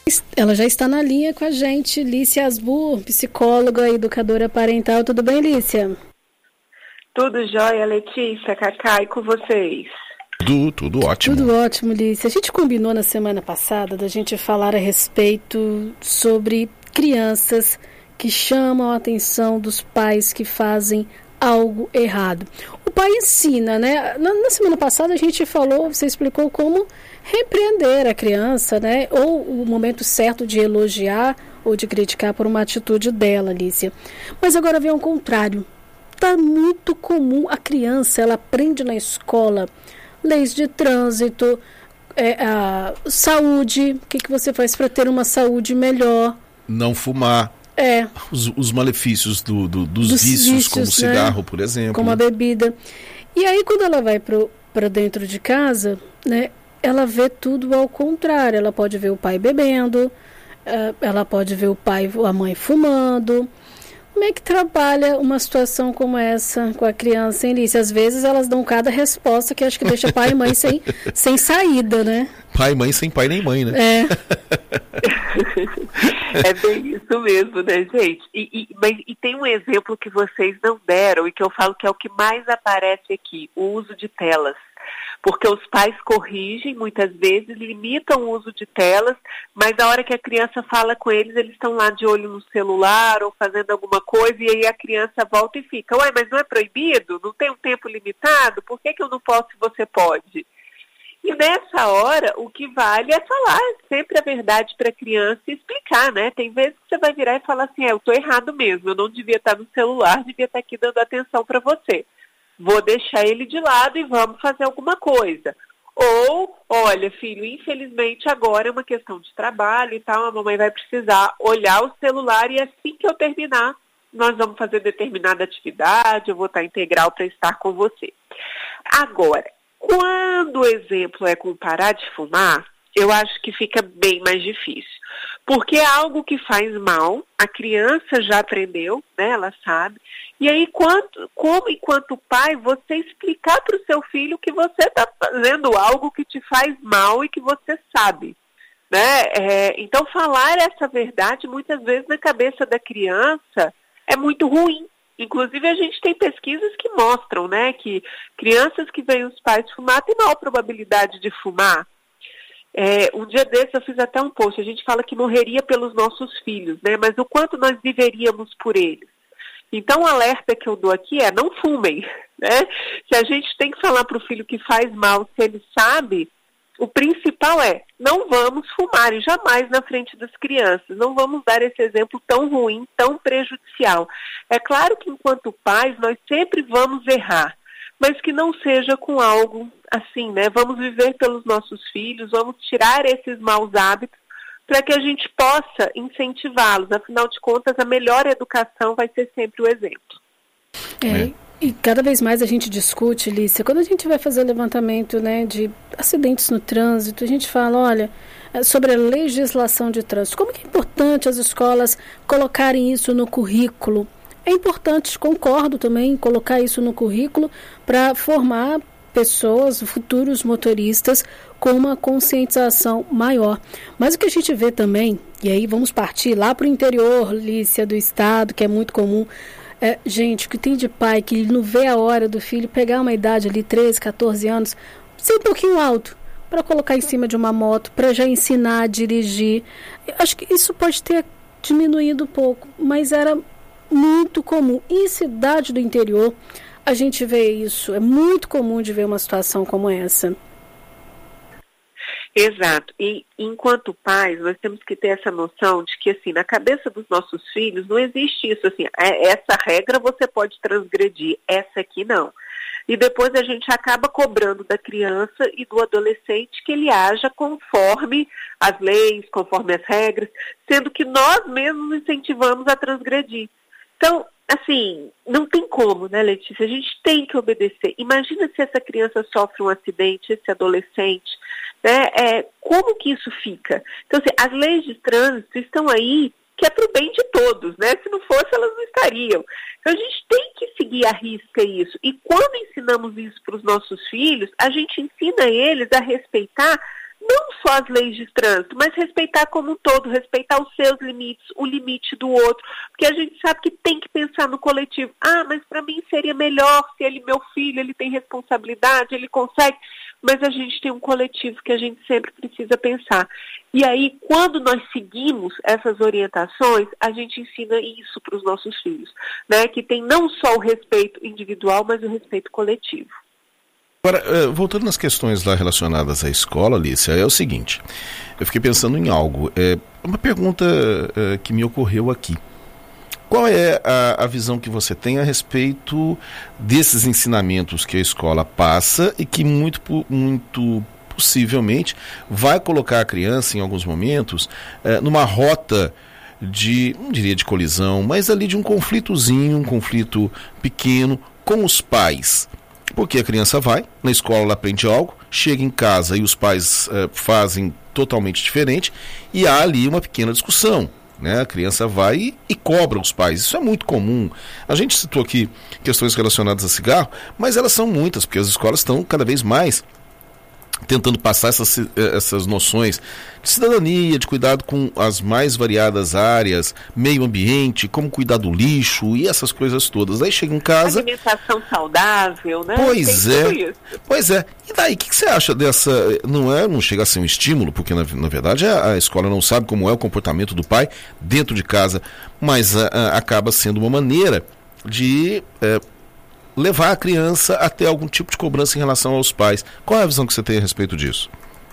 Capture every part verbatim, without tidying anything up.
Ela já está na linha com a gente, Lícia Asbur, psicóloga e educadora parental. Tudo bem, Lícia? Tudo jóia, Letícia, Cacá, e com vocês? Tudo, tudo ótimo. Tudo ótimo, Lícia. A gente combinou na semana passada da gente falar a respeito sobre crianças que chamam a atenção dos pais que fazem algo errado. O pai ensina, né? Na, na semana passada a gente falou, você explicou como repreender a criança, né? Ou o momento certo de elogiar ou de criticar por uma atitude dela, Lícia. Mas agora vem ao contrário. Está muito comum a criança, ela aprende na escola leis de trânsito, é, a saúde, o que, que você faz para ter uma saúde melhor. Não fumar. É. Os, os malefícios do, do, dos, dos vícios, vícios, como o cigarro, né? Por exemplo. Como a bebida. E aí, quando ela vai para dentro de casa, né, ela vê tudo ao contrário. Ela pode ver o pai bebendo, ela pode ver o pai ou a mãe fumando. Como é que trabalha uma situação como essa com a criança, hein, Lícia? Às vezes elas dão cada resposta que acho que deixa pai e mãe sem, sem saída, né? Pai e mãe sem pai nem mãe, né? É. É bem isso mesmo, né, gente? E, e, mas, e tem um exemplo que vocês não deram e que eu falo que é o que mais aparece aqui, o uso de telas. Porque os pais corrigem, muitas vezes, limitam o uso de telas, mas na hora que a criança fala com eles, eles estão lá de olho no celular ou fazendo alguma coisa, e aí a criança volta e fica, ué, mas não é proibido? Não tem um tempo limitado? Por que que eu não posso e você pode? E nessa hora, o que vale é falar sempre a verdade para a criança e explicar, né? Tem vezes que você vai virar e falar assim, é, eu estou errado mesmo, eu não devia estar no celular, devia estar aqui dando atenção para você. Vou deixar ele de lado e vamos fazer alguma coisa. Ou, olha, filho, infelizmente agora é uma questão de trabalho e tal, a mamãe vai precisar olhar o celular e assim que eu terminar, nós vamos fazer determinada atividade, eu vou estar integral para estar com você. Agora, quando o exemplo é com parar de fumar, eu acho que fica bem mais difícil. Porque é algo que faz mal, a criança já aprendeu, né, ela sabe. E aí, quanto, como enquanto pai, você explicar para o seu filho que você está fazendo algo que te faz mal e que você sabe. Né? É, então, falar essa verdade, muitas vezes, na cabeça da criança, é muito ruim. Inclusive, a gente tem pesquisas que mostram, né, que crianças que veem os pais fumar têm maior probabilidade de fumar. É, um dia desses eu fiz até um post, a gente fala que morreria pelos nossos filhos, né, mas o quanto nós viveríamos por eles. Então, o alerta que eu dou aqui é, não fumem, né? Se a gente tem que falar para o filho que faz mal, se ele sabe, o principal é, não vamos fumar, e jamais na frente das crianças, não vamos dar esse exemplo tão ruim, tão prejudicial. É claro que enquanto pais, nós sempre vamos errar, mas que não seja com algo assim, né? Vamos viver pelos nossos filhos, vamos tirar esses maus hábitos, para que a gente possa incentivá-los. Afinal de contas, a melhor educação vai ser sempre o exemplo. É, e cada vez mais a gente discute, Lícia, quando a gente vai fazer levantamento, né, de acidentes no trânsito, a gente fala, olha, sobre a legislação de trânsito, como que é importante as escolas colocarem isso no currículo. É importante, concordo também, colocar isso no currículo para formar pessoas, futuros motoristas, com uma conscientização maior. Mas o que a gente vê também, e aí vamos partir lá para o interior, Lícia, do estado, que é muito comum, é, gente, o que tem de pai que não vê a hora do filho pegar uma idade ali, treze, catorze anos, ser um pouquinho alto, para colocar em cima de uma moto, para já ensinar a dirigir. Eu acho que isso pode ter diminuído um pouco, mas era muito comum. Em cidade do interior, a gente vê isso, é muito comum de ver uma situação como essa. Exato. E enquanto pais, nós temos que ter essa noção de que, assim, na cabeça dos nossos filhos não existe isso, assim, essa regra você pode transgredir, essa aqui não. E depois a gente acaba cobrando da criança e do adolescente que ele haja conforme as leis, conforme as regras, sendo que nós mesmos incentivamos a transgredir. Então, assim, não tem como, né, Letícia? A gente tem que obedecer. Imagina se essa criança sofre um acidente, esse adolescente, né? É, como que isso fica? Então, assim, as leis de trânsito estão aí que é para o bem de todos, né? Se não fosse, elas não estariam. Então, a gente tem que seguir à risca isso. E quando ensinamos isso para os nossos filhos, a gente ensina eles a respeitar não só as leis de trânsito, mas respeitar como um todo, respeitar os seus limites, o limite do outro, porque a gente sabe que tem que pensar no coletivo. Ah, mas para mim seria melhor se ele, meu filho, ele tem responsabilidade, ele consegue, mas a gente tem um coletivo que a gente sempre precisa pensar. E aí, quando nós seguimos essas orientações, a gente ensina isso para os nossos filhos, né? Que tem não só o respeito individual, mas o respeito coletivo. Agora, voltando nas questões lá relacionadas à escola, Alicia, é o seguinte, eu fiquei pensando em algo, é uma pergunta é, que me ocorreu aqui. Qual é a, a visão que você tem a respeito desses ensinamentos que a escola passa e que muito, muito possivelmente vai colocar a criança, em alguns momentos, é, numa rota de, não diria de colisão, mas ali de um conflitozinho, um conflito pequeno com os pais? Porque a criança vai, na escola ela aprende algo, chega em casa e os pais eh, fazem totalmente diferente e há ali uma pequena discussão, né? A criança vai e, e cobra os pais. Isso é muito comum. A gente citou aqui questões relacionadas a cigarro, mas elas são muitas, porque as escolas estão cada vez mais tentando passar essas, essas noções de cidadania, de cuidado com as mais variadas áreas, meio ambiente, como cuidar do lixo e essas coisas todas. Aí chega em casa... Alimentação saudável, né? Pois Tem é, pois é. E daí, o que, que você acha dessa... Não, é, não chega a ser um estímulo, porque na, na verdade a, a escola não sabe como é o comportamento do pai dentro de casa, mas a, a, acaba sendo uma maneira de... É, levar a criança a ter algum tipo de cobrança em relação aos pais. Qual é a visão que você tem a respeito disso?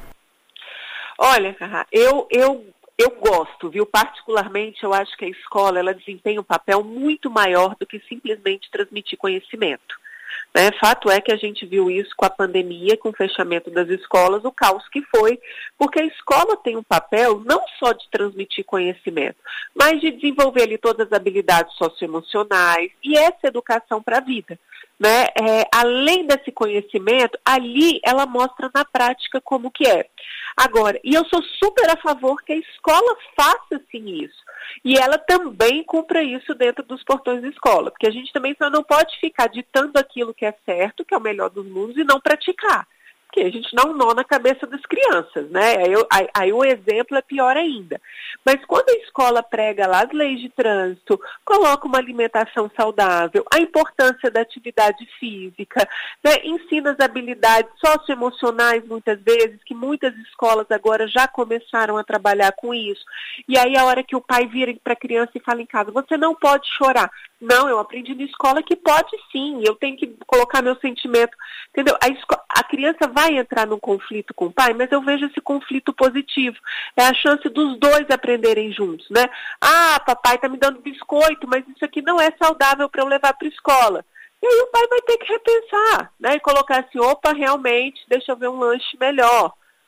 Olha, eu, eu, eu gosto, viu? Particularmente, eu acho que a escola ela desempenha um papel muito maior do que simplesmente transmitir conhecimento. Né? Fato é que a gente viu isso com a pandemia, com o fechamento das escolas, o caos que foi, porque a escola tem um papel não só de transmitir conhecimento, mas de desenvolver ali todas as habilidades socioemocionais e essa educação para a vida. Né? É, além desse conhecimento, ali ela mostra na prática como que é. Agora, e eu sou super a favor que a escola faça sim isso. E ela também cumpra isso dentro dos portões da escola, porque a gente também só não pode ficar ditando aquilo que é certo, que é o melhor dos mundos, e não praticar. Porque a gente dá um nó na cabeça das crianças, né? Aí, aí, aí o exemplo é pior ainda. Mas quando a escola prega lá as leis de trânsito, coloca uma alimentação saudável, a importância da atividade física, né? Ensina as habilidades socioemocionais muitas vezes, que muitas escolas agora já começaram a trabalhar com isso. E aí a hora que o pai vira para a criança e fala em casa, você não pode chorar. Não, eu aprendi na escola que pode sim, eu tenho que colocar meu sentimento, entendeu? A, esco- a criança vai entrar num conflito com o pai, mas eu vejo esse conflito positivo. É a chance dos dois aprenderem juntos, né? Ah, papai tá me dando biscoito, mas isso aqui não é saudável para eu levar para a escola. E aí o pai vai ter que repensar, né? E colocar assim, opa, realmente, deixa eu ver um lanche melhor.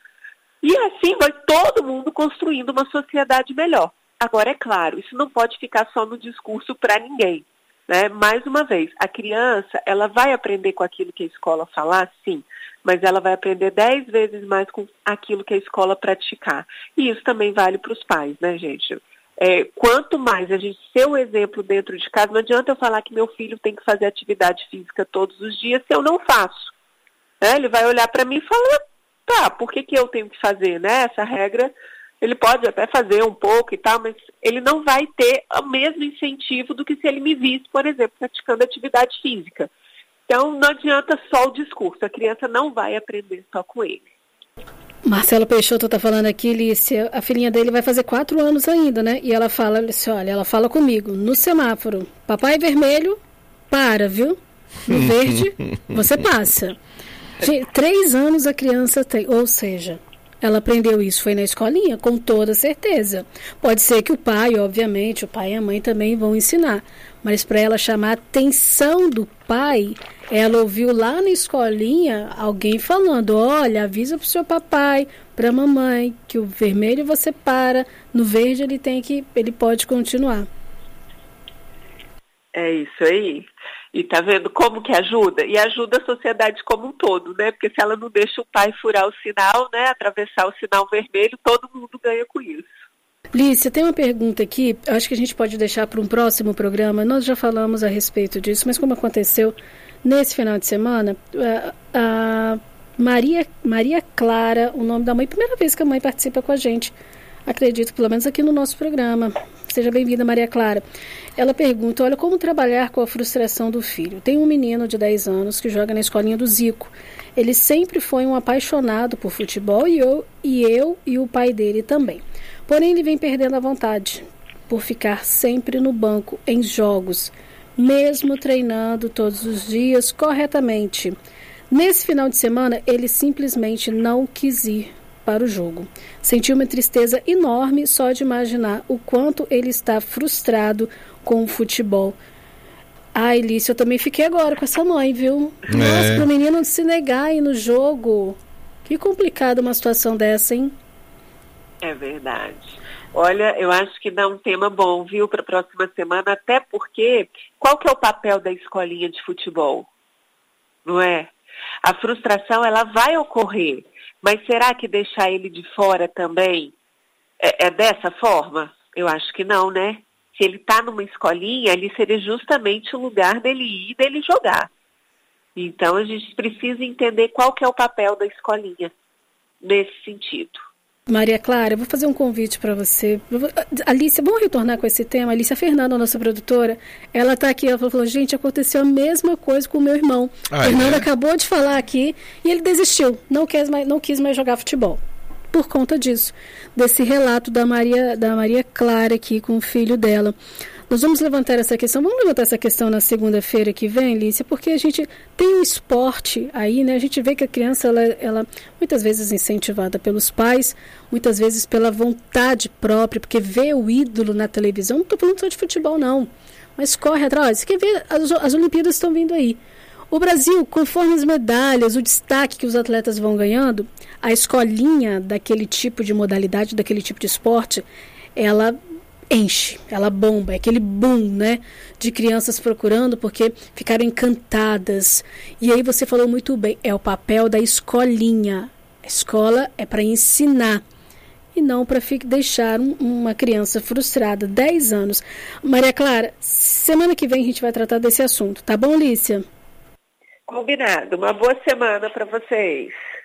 E assim vai todo mundo construindo uma sociedade melhor. Agora, é claro, isso não pode ficar só no discurso para ninguém, né? Mais uma vez, a criança, ela vai aprender com aquilo que a escola falar, sim, mas ela vai aprender dez vezes mais com aquilo que a escola praticar. E isso também vale para os pais, né, gente? É, quanto mais a gente ser o exemplo dentro de casa, não adianta eu falar que meu filho tem que fazer atividade física todos os dias se eu não faço. Né? Ele vai olhar para mim e falar, tá, por que, que eu tenho que fazer, né? Essa regra... Ele pode até fazer um pouco e tal, mas ele não vai ter o mesmo incentivo do que se ele me visse, por exemplo, praticando atividade física. Então, não adianta só o discurso, a criança não vai aprender só com ele. Marcelo Peixoto está falando aqui, Lícia, a filhinha dele vai fazer quatro anos ainda, né? E ela fala, Lícia, olha, ela fala comigo, no semáforo, papai vermelho, para, viu? No verde, você passa. Gente, três anos a criança tem, ou seja... Ela aprendeu isso, foi na escolinha, com toda certeza. Pode ser que o pai, obviamente, o pai e a mãe também vão ensinar. Mas para ela chamar a atenção do pai, ela ouviu lá na escolinha alguém falando, olha, avisa para o seu papai, para a mamãe, que o vermelho você para, no verde ele tem que, ele pode continuar. É isso aí. E tá vendo como que ajuda? E ajuda a sociedade como um todo, né? Porque se ela não deixa o pai furar o sinal, né? Atravessar o sinal vermelho, todo mundo ganha com isso. Lícia, tem uma pergunta aqui, acho que a gente pode deixar para um próximo programa. Nós já falamos a respeito disso, mas como aconteceu nesse final de semana, a, a Maria, Maria Clara, o nome da mãe, primeira vez que a mãe participa com a gente, acredito, pelo menos aqui no nosso programa. Seja bem-vinda, Maria Clara. Ela pergunta, olha, como trabalhar com a frustração do filho? Tem um menino de dez anos que joga na escolinha do Zico. Ele sempre foi um apaixonado por futebol e eu e, eu, e o pai dele também. Porém, ele vem perdendo a vontade por ficar sempre no banco em jogos, mesmo treinando todos os dias corretamente. Nesse final de semana, ele simplesmente não quis ir para o jogo. Senti uma tristeza enorme só de imaginar o quanto ele está frustrado com o futebol. Ai, Lícia, eu também fiquei agora com essa mãe, viu? É. Nossa, pro menino se negar aí no jogo. Que complicado uma situação dessa, hein? É verdade. Olha, eu acho que dá um tema bom, viu, para a próxima semana, até porque qual que é o papel da escolinha de futebol? Não é? A frustração, ela vai ocorrer, mas será que deixar ele de fora também é, é dessa forma? Eu acho que não, né? Se ele está numa escolinha, ali seria justamente o lugar dele ir e dele jogar. Então, a gente precisa entender qual que é o papel da escolinha nesse sentido. Maria Clara, eu vou fazer um convite para você. Alicia, vamos retornar com esse tema? Alicia Fernanda, nossa produtora, ela está aqui, ela falou, gente, aconteceu a mesma coisa com o meu irmão. Ah, Fernanda é? acabou de falar aqui e ele desistiu, não quis, mais, não quis mais jogar futebol. Por conta disso, desse relato da Maria, da Maria Clara aqui com o filho dela. Nós vamos levantar essa questão, vamos levantar essa questão na segunda-feira que vem, Lícia, porque a gente tem um esporte aí, né? A gente vê que a criança, ela, ela muitas vezes incentivada pelos pais, muitas vezes pela vontade própria, porque vê o ídolo na televisão, não estou falando só de futebol não, mas corre atrás, você quer ver, as, as Olimpíadas estão vindo aí. O Brasil, conforme as medalhas, o destaque que os atletas vão ganhando, a escolinha daquele tipo de modalidade, daquele tipo de esporte, ela enche, ela bomba, é aquele boom, né, de crianças procurando porque ficaram encantadas. E aí você falou muito bem, é o papel da escolinha. A escola é para ensinar e não para deixar um, uma criança frustrada. dez anos. Maria Clara, semana que vem a gente vai tratar desse assunto, tá bom, Lícia? Combinado. Uma boa semana para vocês.